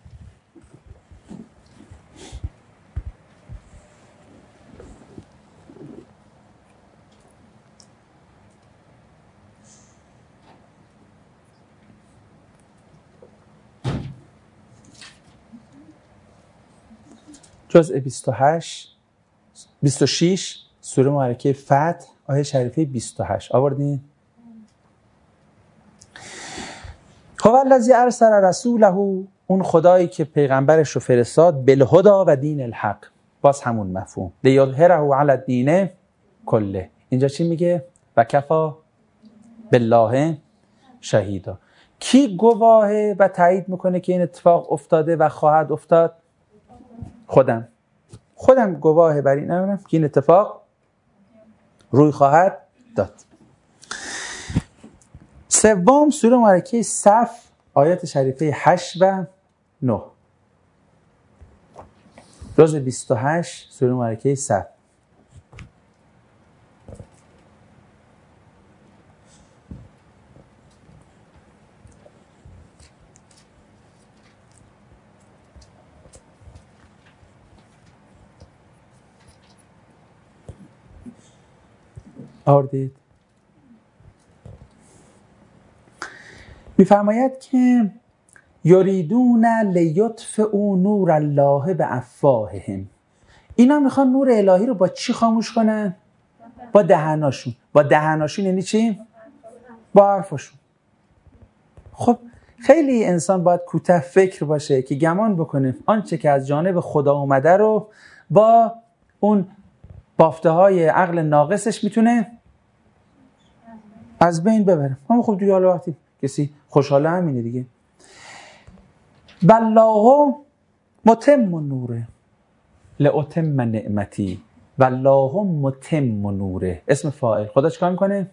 جزء بیست و هشت بیست و شش سوره مبارکه فتح آیه شریفه بیست و هشت. آوردین؟ هو الذی ارسل رسوله، اون خدایی که پیغمبرش رو فرستاد، بالهدی و دین الحق، باز همون مفهوم، لیظهره علی الدین کله. اینجا چی میگه؟ و کفا بالله شهیدا. کی گواهه و تایید میکنه که این اتفاق افتاده و خواهد افتاد؟ خودم. خودم گواهه بر این امرم که این اتفاق روی خواهد داد. سوم سوره مبارکه صف آیات شریفه هشت و نه. روز بیست و هشت سوره مبارکه صف. آوردید. میفرماید که یریدون لیطفئوا نور الله بافواههم. اینا میخوان نور الهی رو با چی خاموش کنن؟ با دهناشون. با دهناشون یعنی چی؟ با حرفشون. خب خیلی انسان باید کوته فکر باشه که گمان بکنه آنچه که از جانب خدا اومده رو با اون بافته های عقل ناقصش میتونه از بین ببره. اما خب دیگه حالا وقتی کسی خوشحاله همینه دیگه. والله متم نوره لاتم نعمتی والله متم نوره. اسم فاعل. خدا چیکار میکنه؟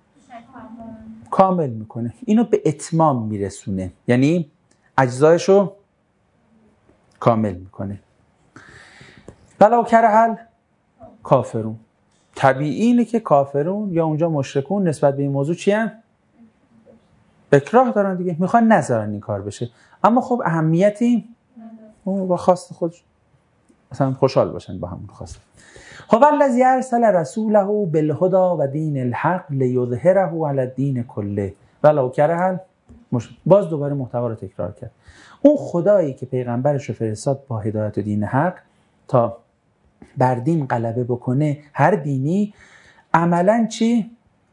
کامل میکنه. اینو به اتمام میرسونه، یعنی اجزایشو کامل میکنه. ولو کرهل کافرون. طبیعی اینه که کافرون یا اونجا مشرکون نسبت به این موضوع چی هم؟ اکراه دارن دیگه، میخوان نذارن این کار بشه. اما خب اهمیتی اون با خواست خود مثلا خوشحال باشن با همون خواست. هو الذی ارسل رسوله بالهدى و دین الحق لیظهره علی الدین کله ولو کره المشرکون. باز دوباره محتوا رو تکرار کرد. اون خدایی که پیغمبرش رو فرستاد با هدایت و دین حق تا بر دین غلبه بکنه، هر دینی، عملا چی؟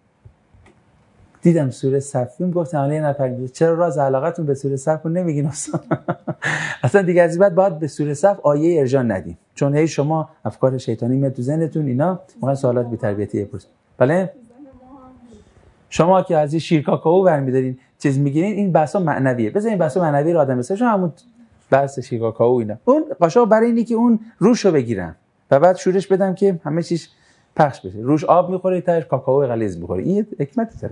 دیدم سوره صف گفتن حالا یه نفر چرا راز علاقتون به سوره صف رو نمیگین اصلا؟ اصلا دیگه از این بعد باید به سوره صف آیه ارجاع ندیم، چون هی شما افکار شیطانی میاد تو ذهنتون، اینا موقع سوالات بی تربیتی بپرسید. بله شما که از این شیر کاکائو برمی‌دارین چیز میگیرین، این بحثا معنویه. بذارین بحثا معنوی رو آدم مثلا همون بحث شیر کاکائو اینا، اون قاشق برای اینی که اون روشو بگیرن و بعد شورش بدم که همه چیز پخش بشه. روش آب میخوره تاش کاکائو غلیظ میخوره. این حکمتی داره.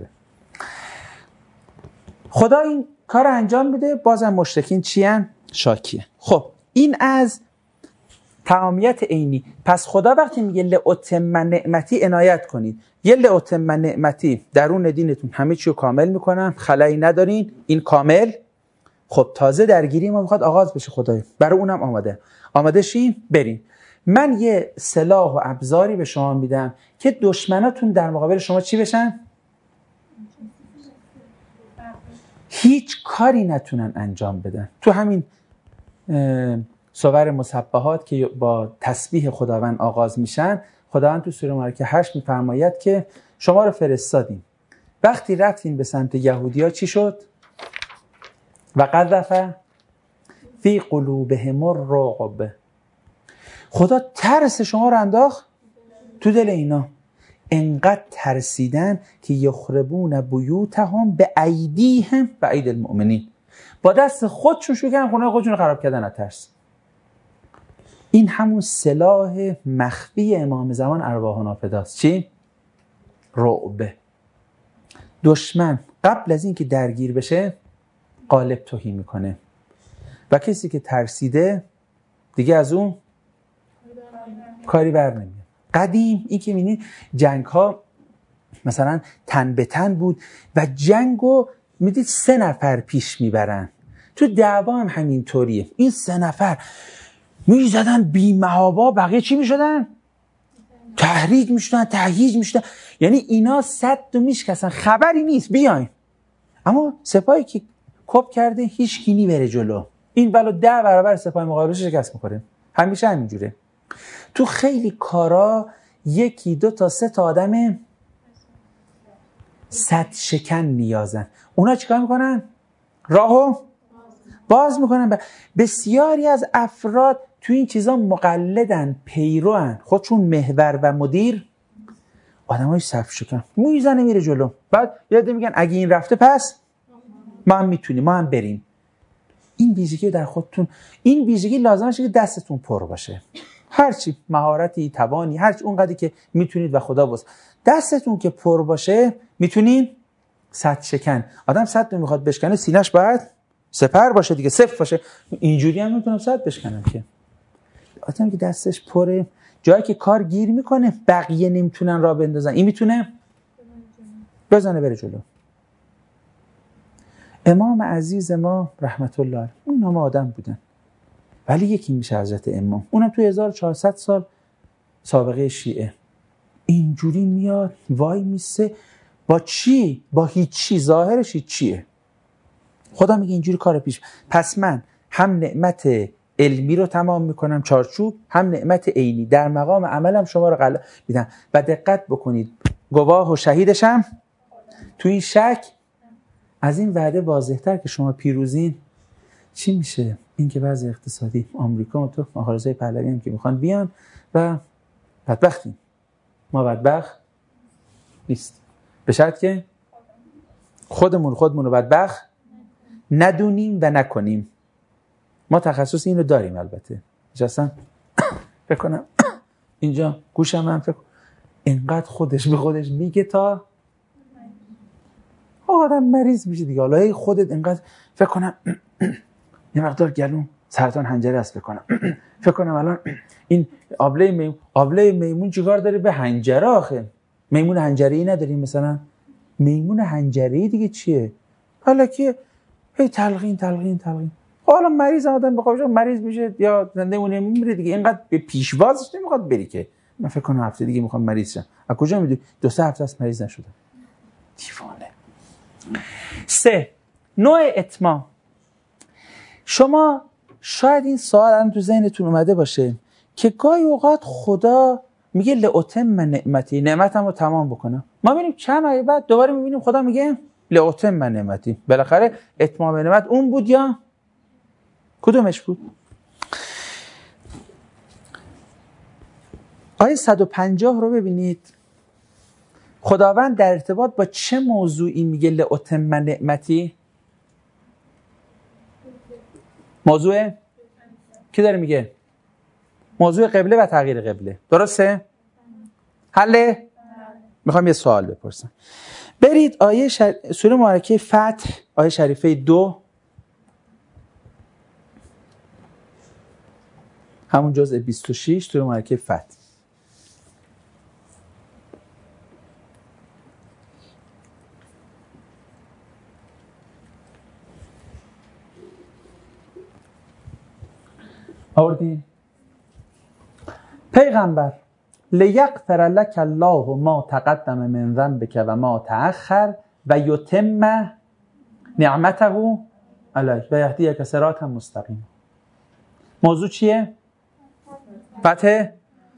خدا این کار انجام میده، بازم مشرکین چیان؟ شاکیه. خب این از تمامیت عینی. پس خدا وقتی میگه لاتم نعمتی عنایت کنید، یه لاتم نعمتی درون دینتون همه چی رو کامل میکنم، خلایی ندارین، این کامل. خب تازه درگیری ما میخواد آغاز بشه. خدای برای اونم آماده. آماده شین برین. من یه سلاح و ابزاری به شما میدم که دشمناتون در مقابل شما چی بشن؟ هیچ کاری نتونن انجام بدن. تو همین سور مسبحات که با تسبیح خداوند آغاز میشن، خداوند تو سوره مبارکه هشت میفرماید که شما رو فرستادیم، وقتی رفتین به سمت یهودیا چی شد؟ و قذف فی قلوبهم الرعب. خدا ترس شما رو انداخت تو دل اینا، انقدر ترسیدن که یخربون بیوتهم به ایدیهم و اید المؤمنین. با دست خودشون شروع کردن خونه خودشون رو خراب کردن از ترس. این همون سلاح مخفی امام زمان ارواحنا فداست. چی؟ رعب. دشمن قبل از این که درگیر بشه قالب توهی میکنه و کسی که ترسیده دیگه از اون کاری بر نمیاد. قدیم این که می‌بینید جنگ ها مثلا تن به تن بود و جنگو میدید سه نفر پیش میبرن. تو دعوا هم همینطوریه. این سه نفر میزدن بی محابا، بقیه چی میشدن؟ تحریک میشدن، تهییج میشدن. یعنی اینا صد و میشکستن، خبری نیست بیاین. اما سپاهی که کپ کرده هیچ کی نمیره جلو، این ولو ده برابر سپاه مقابلش شکست میخوره. همیشه همینجوره. تو خیلی کارا یکی دو تا سه تا آدم صد شکن نیازن. اونا چیکار میکنن؟ راهو باز میکنن. بسیاری از افراد تو این چیزا مقلدن، پیروان، خودشون محور و مدیر آدمای صف شکن میزنه میره جلو. بعد یاد میگن اگه این رفته پس ما هم میتونیم، ما هم بریم. این ویژگی در خودتون، این ویژگی لازمشه که دستتون پر باشه. هرچی مهارتی، توانی، هرچی اونقدری که میتونید و خدا باز. دستتون که پر باشه میتونین سد شکن. آدم سد نمیخواد بشکنه، سینه‌اش باید سپر باشه دیگه، صفر باشه. اینجوری هم میتونم سد بشکنم که. آدم که دستش پره، جایی که کار گیر میکنه بقیه نمیتونن راه بندازن، این میتونه بزنه بره جلو. امام عزیز ما رحمت الله علیه، اون هم آدم بودن ولی یکی میشه حضرت امام. اونم توی هزار و چهارصد سال سابقه شیعه اینجوری میاد وای میسه با چی؟ با هیچی. ظاهرش هیچیه. خدا میگه اینجوری کار پیش. پس من هم نعمت علمی رو تمام میکنم چارچوب، هم نعمت عینی در مقام عملم شما رو قلب میدم. و دقت بکنید گواه و شهیدشم تو این شک از این وعده واضح‌تر که شما پیروزین چی میشه؟ این که وضع اقتصادی آمریکا و تو مخالفای پهلوی هم که میخوان بیان و بدبختیم. ما بدبخت نیست به شرط که خودمون خودمون رو بدبخت ندونیم و نکنیم. ما تخصص اینو داریم. البته نشستم فکر کنم اینجا گوشم هم فکر اینقدر خودش به خودش میگه تا آدم مریض میشه دیگه. حالا خودت اینقدر فکر کنم یه مقدار گلوم سرطان حنجره است، فکر کنم فکر کنم الان این آبله میمون آبله میمون چیکار داره به حنجره؟ آخه میمون حنجره‌ای نداریم مثلا؟ میمون حنجره‌ای دیگه چیه؟ حالا که هی تلقین تلقین تلقین. حالا مریض آدم بخواد مریض میشه یا زنده مونه میمیره دیگه. اینقدر به پیشوازش نمیخواد بری که. من فکر کنم هفته دیگه میخوام مریض شم. از کجا میدونی؟ دو سه هفته است مریض نشدم. دیوانه. سه، نوع اتمام. شما شاید این سوال الان تو ذهنتون اومده باشه که گاهی اوقات خدا میگه لأتم نعمتی، نعمتم رو تمام بکنم. ما میبینیم چند آیه بعد دوباره میبینیم خدا میگه لأتم نعمتی. بالاخره اتمام نعمت اون بود یا کدومش بود؟ آیه صد و پنجاه رو ببینید. خداوند در ارتباط با چه موضوعی میگه لأتم نعمتی؟ موضوع کی داره میگه؟ موضوع قبله و تغییر قبله. درسته؟ حله؟ میخوام یه سوال بپرسم. برید آیه شر... سوره مبارکه فتح آیه شریفه دو، همون جزء بیست و شش سوره مبارکه فتح. آوردی؟ پیغمبر لیغفر لک الله ما تقدم من ذنبک و ما تأخر و یتم نعمته علیک و یهدیک صراطا مستقیما. موضوع چیه؟ فتح.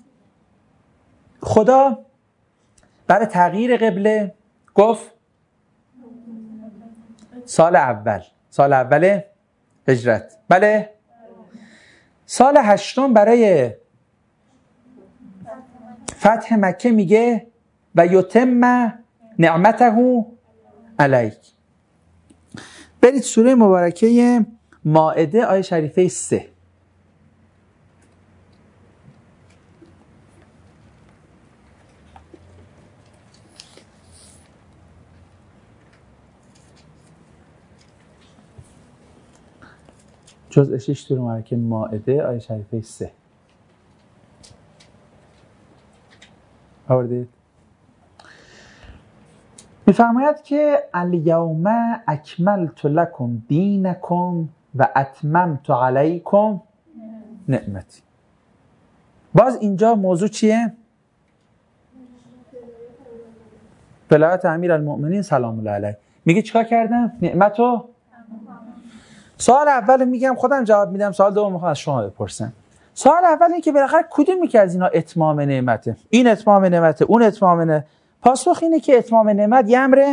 خدا برای تغییر قبله گفت سال اول، سال اول هجرت. بله؟ سال هشتم برای فتح مکه میگه و یتم نعمته علیک. برید سوره مبارکه مائده آیه شریفه سه. جزء شش سوره مبارکه مائده آیه شریفه سه. آوردید؟ میفرماید که الیوم اکملت لکم دینکم و اتممت علیکم نعمتی. باز اینجا موضوع چیه؟ ولایت امیرالمؤمنین سلام الله علیه. میگه چیکار کردم؟ نعمتو. سوال اول میگم خودم جواب میدم، سوال دوم میخوام از شما بپرسم. سوال اول اینه که بالاخره کدومی که از اینا اتمام نعمته؟ این اتمام نعمته، اون اتمام نعمته؟ پاسخ اینه که اتمام نعمت یه امر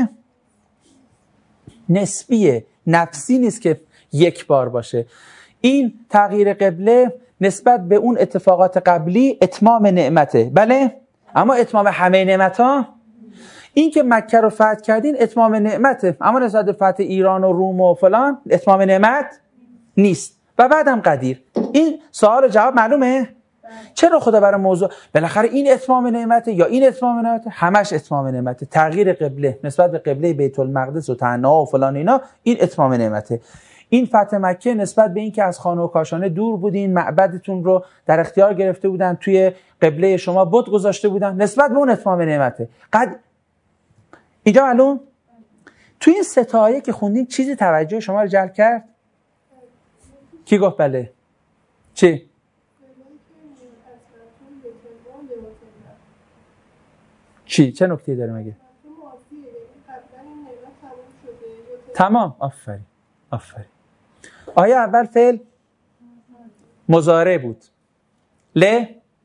نسبیه، نفسی نیست که یک بار باشه. این تغییر قبله نسبت به اون اتفاقات قبلی اتمام نعمته. بله؟ اما اتمام همه نعمت ها، این که مکه رو فتح کردین اتمام نعمته، اما نسبت به فتح ایران و روم و فلان اتمام نعمت نیست. و بعدم قدیر. این سوال جواب معلومه؟ چرا خدا برای موضوع بالاخره این اتمام نعمته یا این اتمام نعمته؟ همش اتمام نعمته. تغییر قبله نسبت به قبله بیت المقدس و تنها و فلان اینا این اتمام نعمته. این فتح مکه نسبت به این که از خانه و کاشانه دور بودین، معبدتون رو در اختیار گرفته بودن، توی قبله شما بت گذاشته بودن، نسبت به اون اتمام نعمته. قد اینجا معلوم؟ توی این سه تا آیه که خوندین چیزی توجه شما رو جلب کرد؟ کی گفت بله؟ چی؟ چی؟ چه نکته داره مگه؟ تمام. آفرین آفرین. آیه اول فعل مضارع بود. ل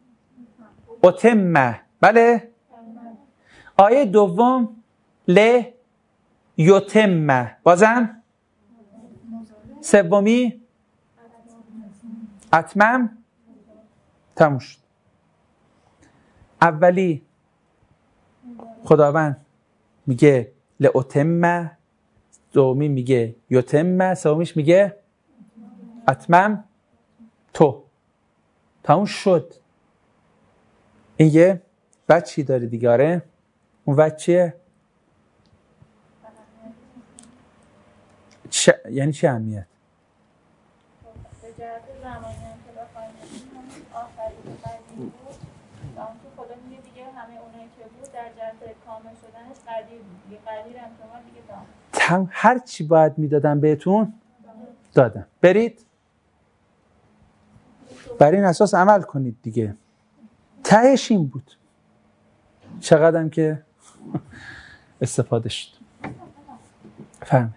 اتم. بله؟ آیه دوم ل یتم. بازم؟ سومی اتمم. تموم شد. اولی خداوند میگه لاتم، دومی میگه یتم، سومیش میگه اتمم تو. تموم شد. این یه وجهی داره دیگه. آره اون وجه چیه؟ چه... یعنی چه اهمیت؟ تم هر چی باید میدادم بهتون دادم. برید بر این اساس عمل کنید دیگه. تهش این بود. چقدرم که استفاده شد. فهم.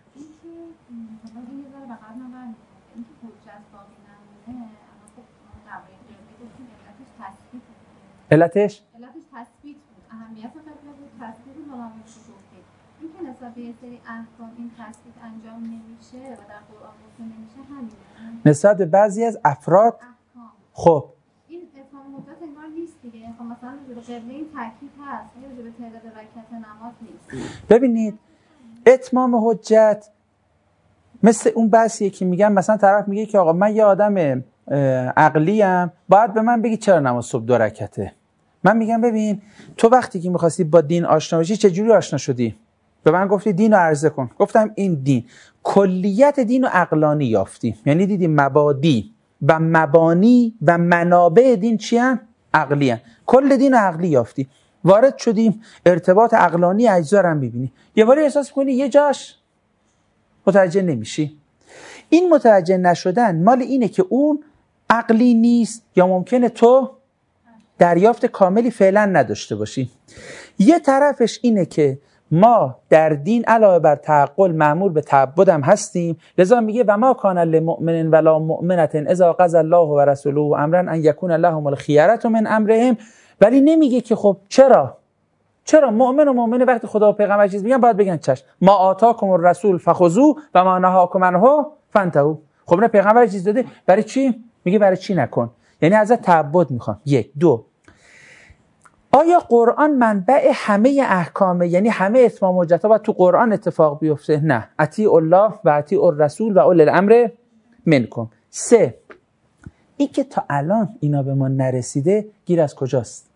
علتش؟ علتش تثبیت بود. اهمیت قبله بود، تثبیت علامه شروطی. این که نسبت به یه سری احکام این تثبیت انجام نمیشه و در قرآن گفته نمیشه همینه. نسبت به بعضی از افراد احکام. خب این اتمام حجت انگار نیست دیگه. خب مثلا راجع به قبله این تاکید هست، ولی راجع به تعداد رکعت نماز نیست. ببینید اتمام حجت مثل اون بحثیه که میگم مثلا طرف میگه که آقا من یه آدم عقلیم، باید به من بگی چرا نماز صبح دو رکعته. من میگم ببین تو وقتی که میخواستی با دین آشنا بشی چجوری آشنا شدی؟ به من گفتی دین رو عرضه کن. گفتم این دین کلیت دین رو عقلانی یافتی، یعنی دیدی مبادی و مبانی و منابع دین چی هن؟ عقلی هن. کل دین رو عقلی یافتی، وارد شدیم ارتباط عقلانی اجزا رو هم ببینی، یه باری احساس کنی یه جاش متوجه نمیشی. این متوجه نشدن مال اینه که اون عقلی نیست یا ممکنه تو دریافت کاملی فعلا نداشته باشی. یه طرفش اینه که ما در دین علاوه بر تعقل مأمور به تعبد هم هستیم، لذا میگه و ما کان للمؤمن ولا مؤمنة اذا قضى الله و رسوله امرا ان یکون لهم الخیرة من امرهم. ولی نمیگه که خب چرا چرا مؤمن و مؤمنه وقتی خدا و پیغمبر چیز میگن باید بگن چشم، ما آتاکم الرسول فخذوه و ما نهاکم عنه فانتهوا. خب نه پیغمبر چیز داده، برای چی؟ میگه برای چی نکن. یعنی ازت تعبد میخوام. یک. دو، آیا قرآن منبع همه احکامه؟ یعنی همه اتمام حجت‌ها باید تو قرآن اتفاق بیفته؟ نه. اطیع الله و اطیع الرسول و اولی الامر منکم. سه، این که تا الان اینا به ما نرسیده گیر از کجاست؟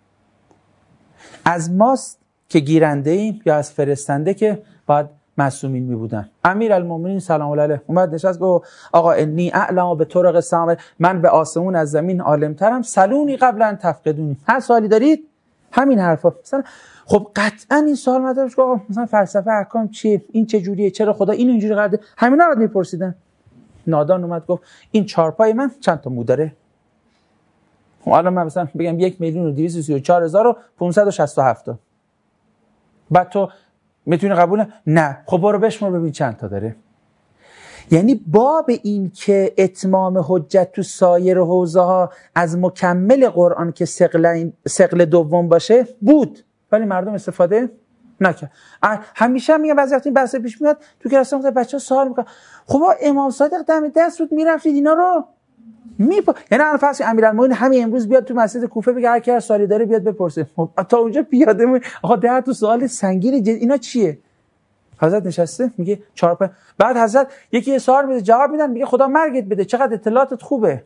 از ماست که گیرنده ایم یا از فرستنده که باید معصومین می بودن؟ امیر المومنین سلام الله علیه اومد نشست گفت آقا انی اعلم به طرق السماء، من به آسمون از زمین عالمترم، سلونی قبل ان تفقدونی. هر سوالی دارید همین حرفا. مثلا خب قطعا این سوال مطرح شد آقا مثلا فلسفه احکام چیه؟ این چه جوریه؟ چرا خدا اینو اینجوری قرار داد؟ همینا رو میپرسیدن. نادان اومد گفت این چارپای من چند تا مو داره؟ الان من مثلا بگم یک میلیون و دویست و سی و چهار هزار و پانصد و شصت و هفت تا، بعد تو میتونی قبول نه؟ خب برو بشمار ببین چند تا داره. یعنی باب این که اتمام حجت تو سایر حوزه ها از مکمل قرآن که ثقل ثقل دوم باشه بود، ولی مردم استفاده نکرد. همیشه میگم بعضی وقتا این بحث پیش میاد تو کلاس مثلا بچه‌ها سوال میکنن خب امام صادق دم دست بود میرفتید اینا رو میپا... یعنی الان فرض امیرالمومنین همین امروز بیاد تو مسجد کوفه بگه هر کی هر سوالی داره بیاد بپرسه. تا اونجا پیاده می... آقا ده تا سوال سنگین جد... اینا چیه؟ حضرت نشسته میگه چهار پنج، بعد حضرت یکی یه سوال میده جواب میدن، میگه خدا مرگت بده چقدر اطلاعاتت خوبه.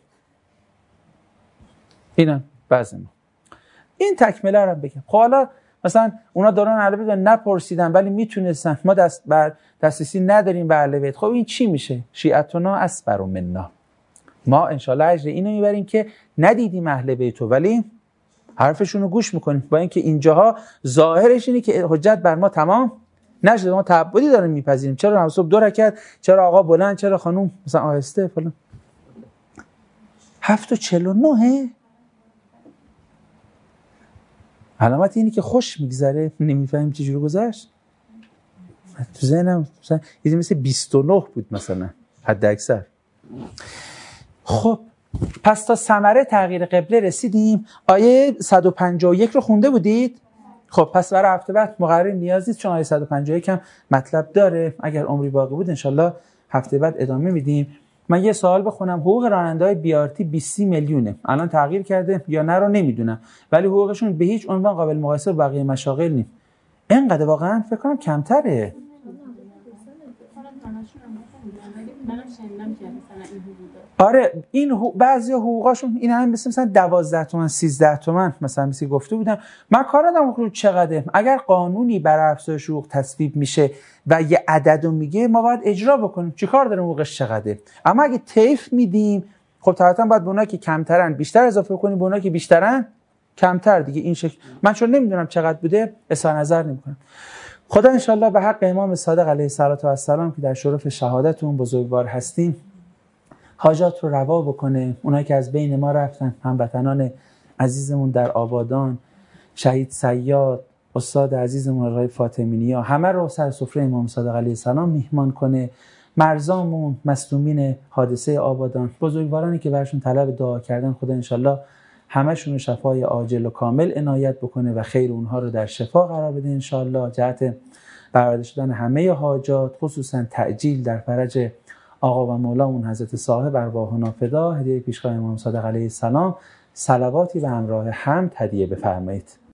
اینا بعضی ما این تکمله رو بگم. خب حالا مثلا اونا دارن اهل بیت نپرسیدن ولی میتونستن، ما دست بر دسترسی نداریم به اهل بیت. خب این چی میشه؟ شیعتنا اصبر منا. ما انشالله اجر اینو میبریم که ندیدیم اهل بیتو ولی حرفشون رو گوش میکنیم، با اینکه اینجاها ظاهرش اینه که حجت بر ما تمام نشده، ما تعبدی داریم میپذیریم. چرا نماز صبح دو رکعت، چرا آقا بلند، چرا خانوم مثلا آهسته فلان. هفت و چل و نه علامت اینی که خوش میگذره، نمیفهمیم چه جوری گذشت. تو ذهنم مثلا یه مثل بیست و نه بود مثلا حد اکثر. خب پس تا ثمره تغییر قبله رسیدیم. آیه صد و پنجاه و یک رو خونده بودید؟ خب پس برای هفته بعد مقرر نیاز نیست چون آیه صد و پنجاه و یک هم مطلب داره. اگر عمری باقی بود انشالله هفته بعد ادامه میدیم. من یه سوال بخونم. حقوق راننده‌های بی آر تی بیست میلیونه. الان تغییر کرده یا نه رو نمیدونم، ولی حقوقشون به هیچ عنوان قابل مقایسه با بقیه مشاغل نیست. اینقدر واقعا فکر کنم کمتره. آره این حقوق بعضی حقوقاشون این هم مثل مثلا دوازده تومن سیزده تومن مثلا مثل گفته بودم. من کار ندارم حقوق چقدره. اگر قانونی برای افزایش حقوق تصویب میشه و یه عددو میگه ما باید اجرا بکنیم. چیکار داریم حقوقش چقدره؟ اما اگه طیف میدیم خب طبعا باید به اونایی که کمترن بیشتر اضافه کنیم، به اونایی که بیشترن کمتر دیگه. این شکل من چون نمیدونم چقدر بوده اظهار نظر نمیکنم. خدا انشالله به حق امام صادق علیه السلام که در شرف شهادت اون بزرگوار هستیم حاجات رو روا بکنه. اونایی که از بین ما رفتن، هموطنان عزیزمون در آبادان، شهید صیاد، استاد عزیزمون آقای فاطمی نیا، همه رو سر سفره امام صادق علیه السلام میهمان کنه. مرزامون، مصدومین حادثه آبادان، بزرگوارانی که برشون طلب دعا کردن، خدا انشالله همشون شفای عاجل و کامل عنایت بکنه و خیر اونها رو در شفا قرار بده انشالله. جهت برآورده شدن همه حاجات، خصوصا تعجیل در فرج آقا و مولامون حضرت صاحب ارواحنا فدا، هدیه پیشگاه امام صادق علیه السلام، صلواتی به همراه حمد هدیه بفرمایید.